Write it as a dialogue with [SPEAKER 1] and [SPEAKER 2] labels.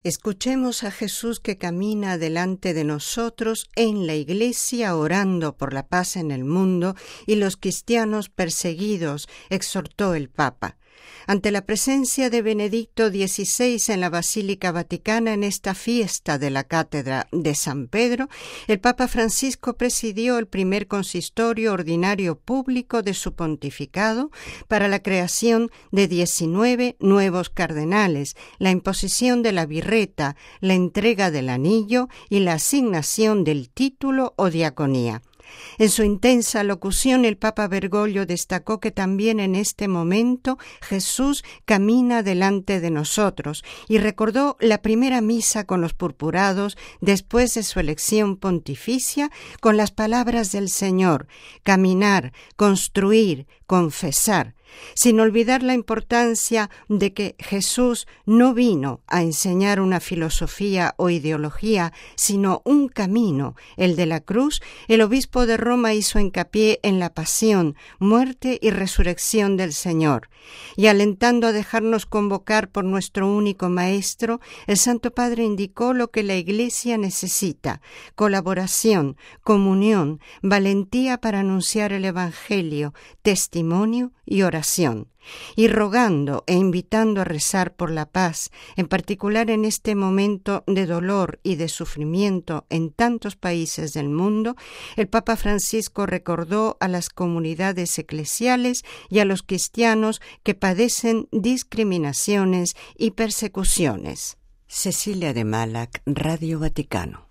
[SPEAKER 1] Escuchemos a Jesús que camina delante de nosotros en la Iglesia orando por la paz en el mundo y los cristianos perseguidos, exhortó el Papa. Ante la presencia de Benedicto XVI en la Basílica Vaticana en esta fiesta de la Cátedra de San Pedro, el Papa Francisco presidió el primer consistorio ordinario público de su pontificado para la creación de 19 nuevos cardenales, la imposición de la birreta, la entrega del anillo y la asignación del título o diaconía. En su intensa locución, el Papa Bergoglio destacó que también en este momento Jesús camina delante de nosotros y recordó la primera misa con los purpurados después de su elección pontificia con las palabras del Señor: caminar, construir, confesar, sin olvidar la importancia de que Jesús no vino a enseñar una filosofía o ideología, sino un camino, el de la cruz. El obispo de Roma hizo hincapié en la pasión, muerte y resurrección del Señor. Y alentando a dejarnos convocar por nuestro único Maestro, el Santo Padre indicó lo que la Iglesia necesita: colaboración, comunión, valentía para anunciar el Evangelio, testimonio y oración. Y rogando e invitando a rezar por la paz, en particular en este momento de dolor y de sufrimiento en tantos países del mundo, el Papa Francisco recordó a las comunidades eclesiales y a los cristianos que padecen discriminaciones y persecuciones. Cecilia de Malac, Radio Vaticano.